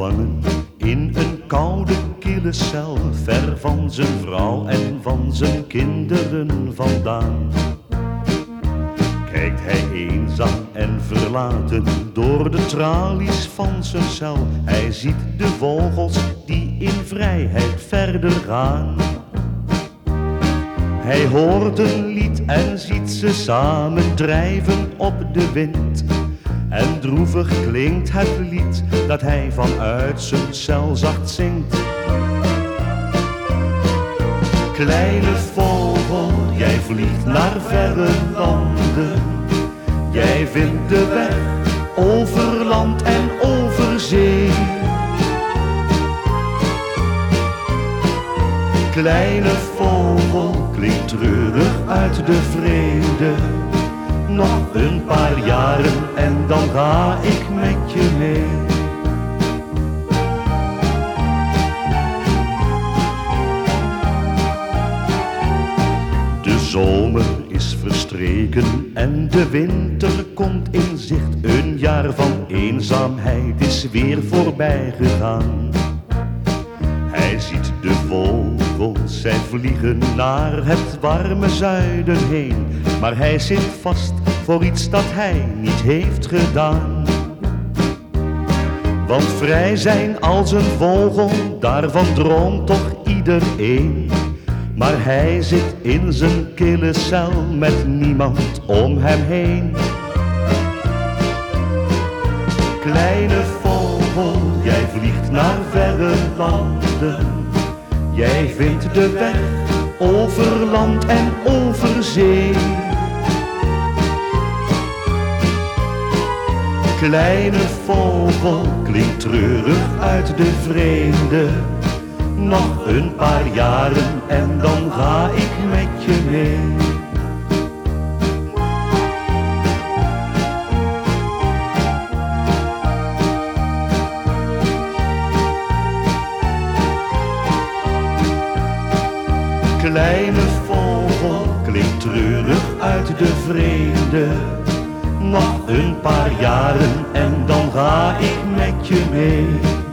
gevangen in een koude kille cel, ver van zijn vrouw en van zijn kinderen vandaan. Kijkt hij eenzaam en verlaten door de tralies van zijn cel. Hij ziet de vogels die in vrijheid verder gaan. Hij hoort een lied en ziet ze samen drijven op de wind. En droevig klinkt het lied dat hij vanuit zijn cel zacht zingt. Kleine vogel, jij vliegt naar verre landen. Jij vindt de weg over land en over zee. Kleine vogel, klinkt treurig uit de vrede. Nog een paar jaren en dan ga ik met je mee. De zomer is verstreken en de winter komt in zicht. Een jaar van eenzaamheid is weer voorbij gegaan. Hij ziet de vogels, zij vliegen naar het warme zuiden heen. Maar hij zit vast voor iets dat hij niet heeft gedaan. Want vrij zijn als een vogel, daarvan droomt toch iedereen. Maar hij zit in zijn kille cel met niemand om hem heen. Kleine vogel, jij vliegt naar verre landen. Jij vindt de weg over land en over zee. Kleine vogel, klinkt treurig uit de vreemde. Nog een paar jaren en dan ga ik met je mee. Kleine vogel, klinkt treurig uit de vrede. Nog een paar jaren en dan ga ik met je mee.